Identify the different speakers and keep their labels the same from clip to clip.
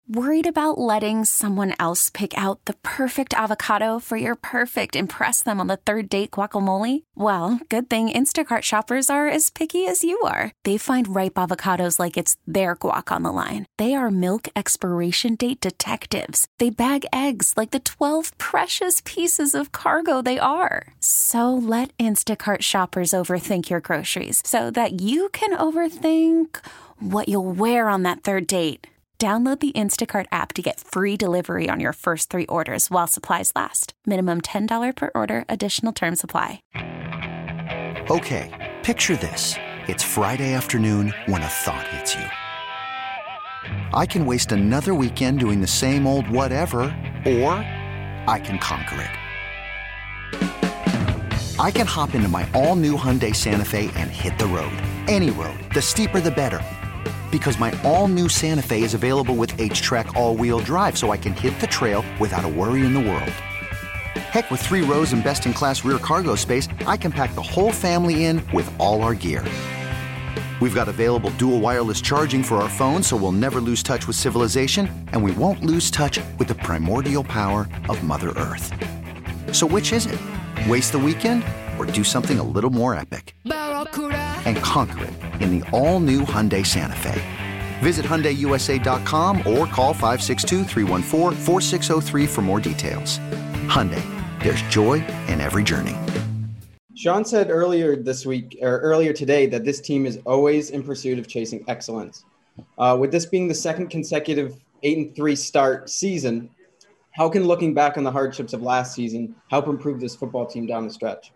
Speaker 1: Worried about letting someone else pick out the perfect avocado for your perfect impress them on the third date guacamole? Well, good thing Instacart shoppers are as picky as you are. They find ripe avocados like it's their guac on the line. They are milk expiration date detectives. They bag eggs like the 12 precious pieces of cargo they are. So let Instacart shoppers overthink your groceries so that you can overthink what you'll wear on that third date. Download the Instacart app to get free delivery on your first 3 orders while supplies last. Minimum $10 per order. Additional terms apply.
Speaker 2: Okay, picture this. It's Friday afternoon when a thought hits you. I can waste another weekend doing the same old whatever, or I can conquer it. I can hop into my all-new Hyundai Santa Fe and hit the road. Any road. The steeper, the better. Because my all-new Santa Fe is available with H-Track all-wheel drive, so I can hit the trail without a worry in the world. Heck, with 3 rows and best-in-class rear cargo space, I can pack the whole family in with all our gear. We've got available dual wireless charging for our phones, so we'll never lose touch with civilization, and we won't lose touch with the primordial power of Mother Earth. So which is it? Waste the weekend or do something a little more epic and conquer it in the all-new Hyundai Santa Fe? Visit HyundaiUSA.com or call 562-314-4603 for more details. Hyundai, there's joy in every journey.
Speaker 3: Sean said earlier today that this team is always in pursuit of chasing excellence. With this being the second consecutive 8-3 start season, how can looking back on the hardships of last season help improve this football team down the stretch?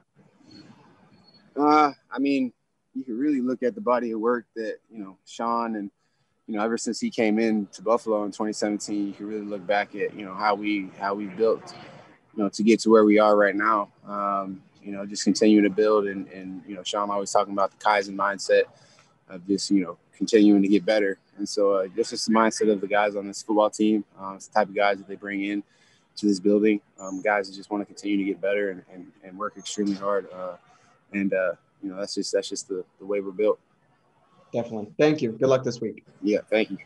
Speaker 4: I mean, you can really look at the body of work that, Sean and, ever since he came in to Buffalo in 2017, you can really look back at, how we built, to get to where we are right now. Just continuing to build and Sean always talking about the Kaizen mindset of just, continuing to get better. And so this is the mindset of the guys on this football team. It's the type of guys that they bring in to this building, guys that just want to continue to get better and work extremely hard. That's just the way we're built.
Speaker 3: Definitely. Thank you. Good luck this week.
Speaker 4: Yeah, thank you.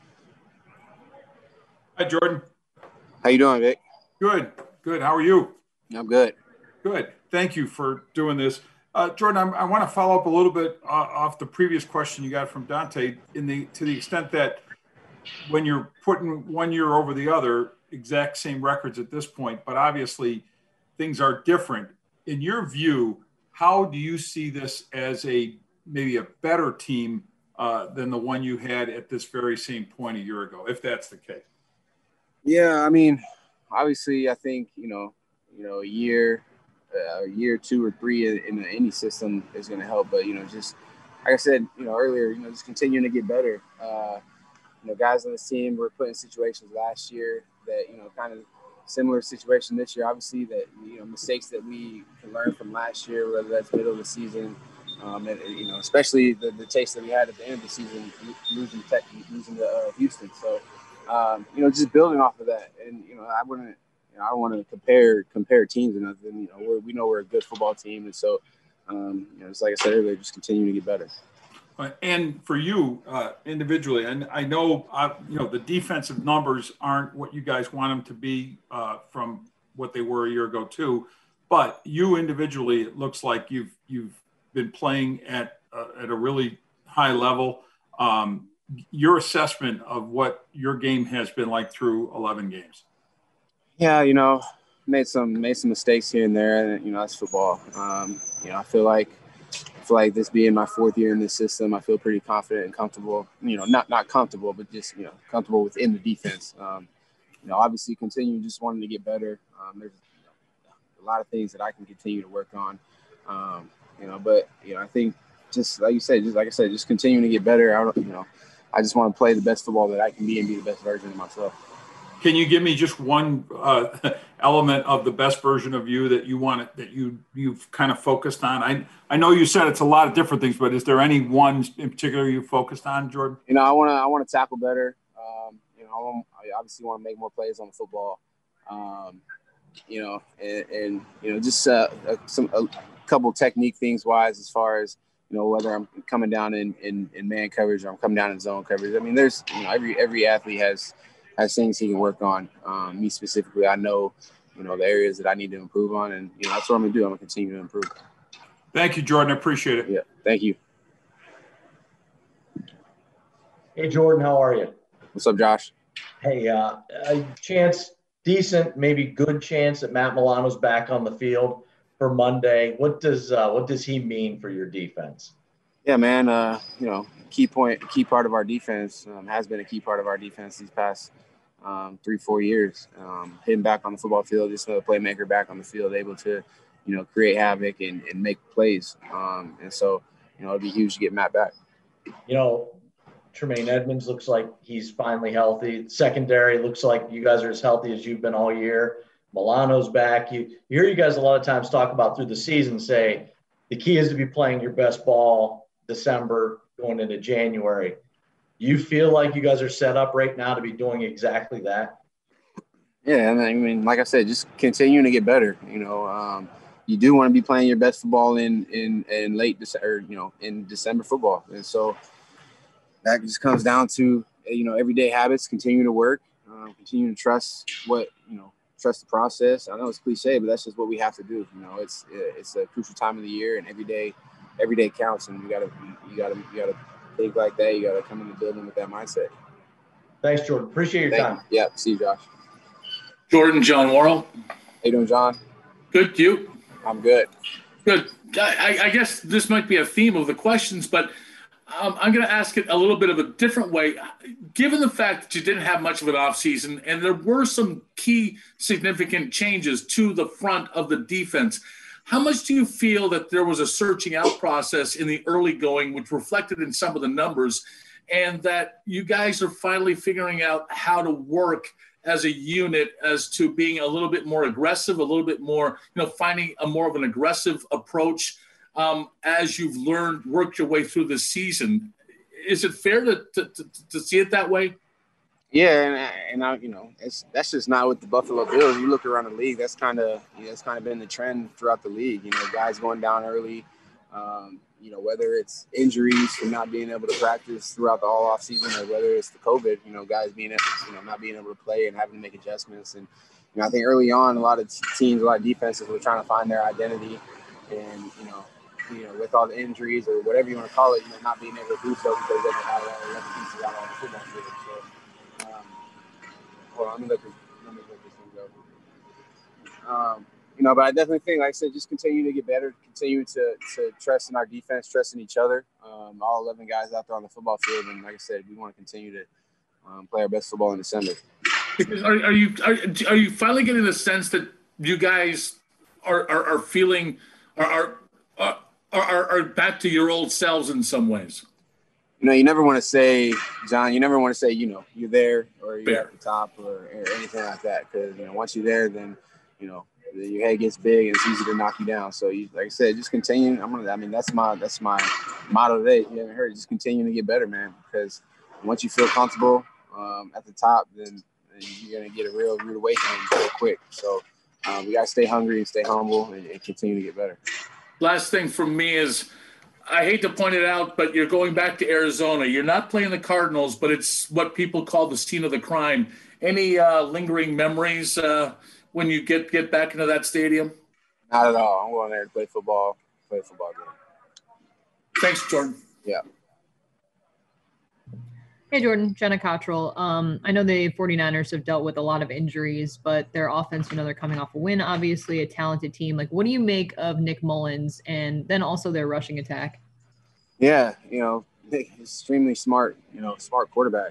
Speaker 5: Hi, Jordan.
Speaker 4: How you doing, Vic?
Speaker 5: Good. How are you?
Speaker 4: I'm good.
Speaker 5: Good. Thank you for doing this. Jordan, I want to follow up a little bit off the previous question you got from Dante to the extent that when you're putting one year over the other, exact same records at this point, but obviously things are different. In your view, how do you see this as maybe a better team than the one you had at this very same point a year ago, if that's the case?
Speaker 4: Yeah, I mean, obviously, I think a year, 2 or 3 in any system is going to help. But just like I said, earlier, just continuing to get better. Guys on this team were put in situations last year that kind of similar situation this year. Obviously, that mistakes that we can learn from last year, whether that's middle of the season, and especially the taste that we had at the end of the season, losing to Houston. So, just building off of that, and I don't want to compare teams or nothing. We know we're a good football team, and so just like I said earlier, just continue to get better.
Speaker 5: And for you individually, and I know the defensive numbers aren't what you guys want them to be from what they were a year ago too, but you individually, it looks like you've been playing at a really high level. Your assessment of what your game has been like through 11 games?
Speaker 4: Yeah, made some mistakes here and there, and that's football. I feel like this being my 4th year in this system, I feel pretty confident and comfortable. Not comfortable, but just comfortable within the defense. Obviously, continue just wanting to get better. There's a lot of things that I can continue to work on. But I think just like you said, just continuing to get better. I just want to play the best football that I can be and be the best version of myself.
Speaker 5: Can you give me just one element of the best version of you that you want that you've kind of focused on? I know you said it's a lot of different things, but is there any one in particular you focused on, Jordan?
Speaker 4: I want to tackle better. I obviously want to make more plays on the football. Just a couple technique things wise as far as whether I'm coming down in man coverage or I'm coming down in zone coverage. I mean, there's every athlete has has things he can work on. Me specifically, I know, the areas that I need to improve on, and that's what I'm gonna do. I'm gonna continue to improve.
Speaker 5: Thank you, Jordan. I appreciate it.
Speaker 4: Yeah, thank you.
Speaker 6: Hey, Jordan, how are you?
Speaker 4: What's up, Josh?
Speaker 6: Hey, a chance, decent, maybe good chance that Matt Milano's back on the field for Monday. What does he mean for your defense?
Speaker 4: Yeah, man. Key part of our defense has been a key part of our defense these past 3-4 years. Hitting back on the football field, just a playmaker back on the field, able to, create havoc and make plays. And so, it'd be huge to get Matt back.
Speaker 6: Tremaine Edmonds looks like he's finally healthy. Secondary looks like you guys are as healthy as you've been all year. Milano's back. You hear you guys a lot of times talk about through the season, say the key is to be playing your best ball December going into January. You feel like you guys are set up right now to be doing exactly that?
Speaker 4: Yeah, and I mean, like I said, just continuing to get better. You do want to be playing your best football in late December, in December football, and so that just comes down to everyday habits, continue to work, continue to trust trust the process. I know it's cliche, but that's just what we have to do. It's a crucial time of the year, and every day counts, and you gotta think like that. You gotta come in the building with that mindset.
Speaker 6: Thanks, Jordan. Appreciate your time.
Speaker 4: Yeah, see you, Josh.
Speaker 7: Jordan, John Worrell.
Speaker 4: How you doing, John?
Speaker 7: Good. You?
Speaker 4: I'm good.
Speaker 7: Good. I guess this might be a theme of the questions, but I'm going to ask it a little bit of a different way. Given the fact that you didn't have much of an offseason and there were some key significant changes to the front of the defense, how much do you feel that there was a searching out process in the early going, which reflected in some of the numbers, and that you guys are finally figuring out how to work as a unit as to being a little bit more aggressive, a little bit more, finding a more of an aggressive approach as you've worked your way through the season? Is it fair to see it that way?
Speaker 4: Yeah, and that's just not with the Buffalo Bills. You look around the league, that's kind of been the trend throughout the league. Guys going down early. Whether it's injuries from not being able to practice throughout the all off season, or whether it's the COVID, guys being not being able to play and having to make adjustments. And I think early on, a lot of teams, a lot of defenses were trying to find their identity, and with all the injuries or whatever you want to call it, not being able to do so because they didn't have all 11 pieces out on the football field. So, hold on, let me let this one go. But I definitely think, like I said, just continue to get better, continue to trust in our defense, trust in each other. All 11 guys out there on the football field, and like I said, we want to continue to play our best football in December.
Speaker 7: Are you finally getting the sense that you guys are feeling are back to your old selves in some ways?
Speaker 4: You never want to say, John, you're there or you're at the top or anything like that, because once you're there, then your head gets big and it's easy to knock you down. So like I said, just continue. That's my motto today. If you haven't heard, just continue to get better, man, because once you feel comfortable at the top, then you're gonna get a real rude awakening real quick. So we gotta stay hungry and stay humble and continue to get better.
Speaker 7: Last thing from me is, I hate to point it out, but you're going back to Arizona. You're not playing the Cardinals, but it's what people call the scene of the crime. Any lingering memories when you get back into that stadium?
Speaker 4: Not at all. I'm going there to play football game.
Speaker 7: Thanks, Jordan.
Speaker 4: Yeah.
Speaker 8: Hey, Jordan, Jenna Cottrell. I know the 49ers have dealt with a lot of injuries, but their offense, they're coming off a win, obviously a talented team. Like, what do you make of Nick Mullins and then also their rushing attack?
Speaker 4: Yeah, Nick is extremely smart, smart quarterback.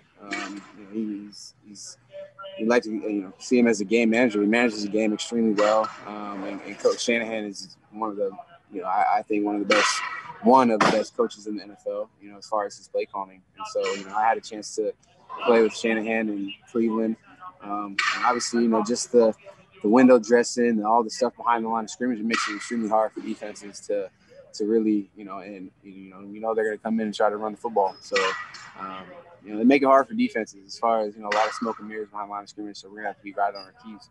Speaker 4: You like to see him as a game manager. He manages the game extremely well. And Coach Shanahan is one of the, I think one of the best coaches in the NFL, as far as his play calling. And so, I had a chance to play with Shanahan in Cleveland. And obviously, just the window dressing and all the stuff behind the line of scrimmage, it makes it extremely hard for defenses to really, they're going to come in and try to run the football. So, they make it hard for defenses as far as, a lot of smoke and mirrors behind the line of scrimmage. So we're going to have to be right on our keys.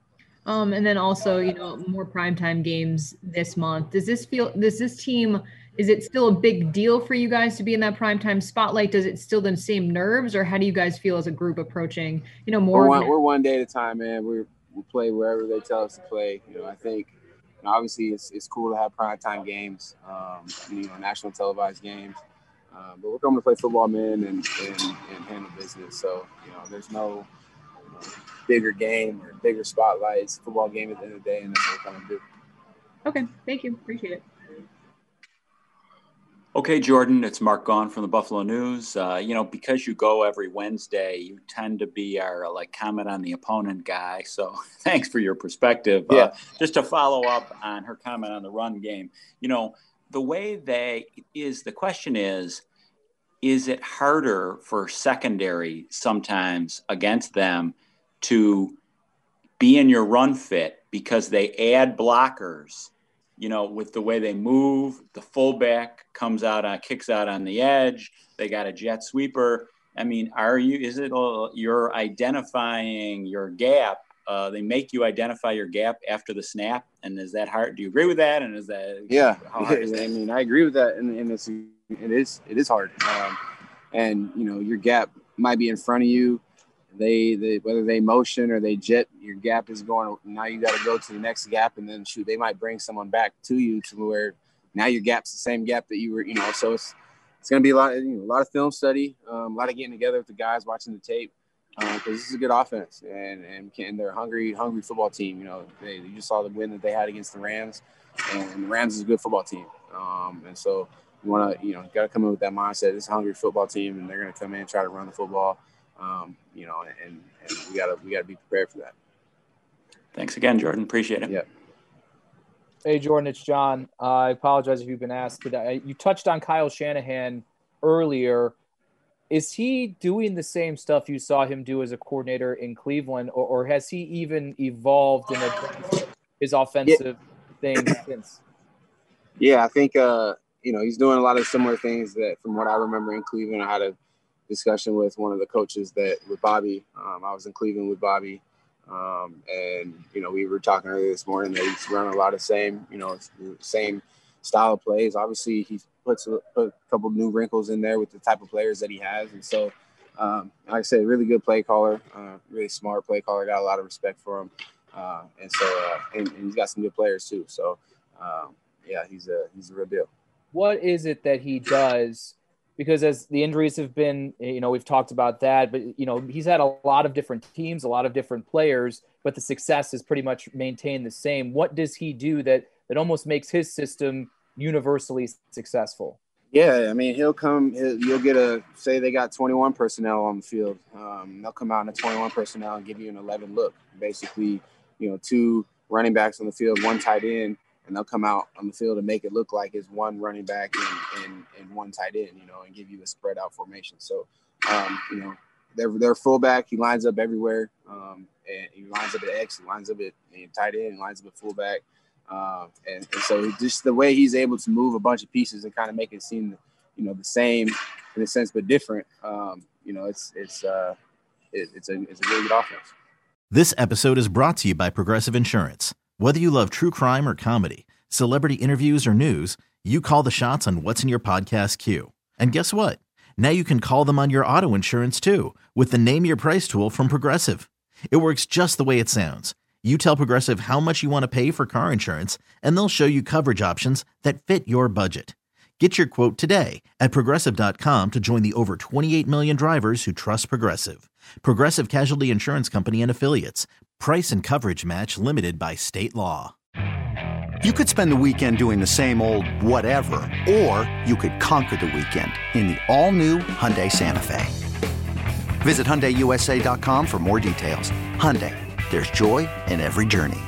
Speaker 8: And then also, more primetime games this month. Does this team Is it still a big deal for you guys to be in that primetime spotlight? Does it still the same nerves, or how do you guys feel as a group approaching, more?
Speaker 4: We're one day at a time, man. We play wherever they tell us to play. I think obviously it's cool to have primetime games, national televised games. But we're coming to play football, man, and handle business. So, there's no bigger game or bigger spotlight. It's a football game at the end of the day, and that's what we're coming to do.
Speaker 8: Okay, thank you. Appreciate it.
Speaker 9: Okay, Jordan, it's Mark Gaughan from the Buffalo News. Because you go every Wednesday, you tend to be our comment on the opponent guy. So thanks for your perspective.
Speaker 4: Yeah.
Speaker 9: Just to follow up on her comment on the run game, the way the question is it harder for secondary sometimes against them to be in your run fit because they add blockers, with the way they move? The fullback kicks out on the edge. They got a jet sweeper. I mean, you're identifying your gap? They make you identify your gap after the snap, and is that hard? Do you agree with that? And is that how hard is that?
Speaker 4: I mean, I agree with that, and it is hard. And your gap might be in front of you. They whether they motion or they jet, your gap is going. Now you got to go to the next gap, and then they might bring someone back to you to where now your gap's the same gap that you were. So it's going to be a lot of film study, a lot of getting together with the guys, watching the tape. Because this is a good offense, and they're a hungry football team. You just saw the win that they had against the Rams, and the Rams is a good football team. And so you want to, got to come in with that mindset. This is a hungry football team, and they're going to come in and try to run the football. And we got to be prepared for that.
Speaker 9: Thanks again, Jordan. Appreciate it.
Speaker 4: Yeah.
Speaker 10: Hey, Jordan, it's John. I apologize if you've been asked today. You touched on Kyle Shanahan earlier. Is he doing the same stuff you saw him do as a coordinator in Cleveland, or has he even evolved in his offensive things since?
Speaker 4: Yeah, I think, he's doing a lot of similar things that from what I remember in Cleveland. I had a discussion with one of the coaches with Bobby. I was in Cleveland with Bobby. And we were talking earlier this morning that he's running a lot of same style of plays. Obviously, he put a couple new wrinkles in there with the type of players that he has. And so, like I said, really good play caller, really smart play caller. Got a lot of respect for him. And he's got some good players too. So, he's a real deal.
Speaker 10: What is it that he does? Because as the injuries have been, we've talked about that, but, he's had a lot of different teams, a lot of different players, but the success is pretty much maintained the same. What does he do that almost makes his system universally successful?
Speaker 4: Yeah, I mean, you'll get say they got 21 personnel on the field. They'll come out in a 21 personnel and give you an 11 look. Basically, 2 running backs on the field, 1 tight end, and they'll come out on the field and make it look like it's 1 running back and 1 tight end, and give you a spread out formation. So, their fullback, he lines up everywhere. And he lines up at X, he lines up at tight end, he lines up at fullback. And so just the way he's able to move a bunch of pieces and kind of make it seem, the same in a sense, but different. It's a really good offense.
Speaker 11: This episode is brought to you by Progressive Insurance. Whether you love true crime or comedy, celebrity interviews or news, you call the shots on what's in your podcast queue. And guess what? Now you can call them on your auto insurance too, with the Name Your Price tool from Progressive. It works just the way it sounds. You tell Progressive how much you want to pay for car insurance, and they'll show you coverage options that fit your budget. Get your quote today at Progressive.com to join the over 28 million drivers who trust Progressive. Progressive Casualty Insurance Company and Affiliates. Price and coverage match limited by state law.
Speaker 2: You could spend the weekend doing the same old whatever, or you could conquer the weekend in the all-new Hyundai Santa Fe. Visit HyundaiUSA.com for more details. Hyundai, there's joy in every journey.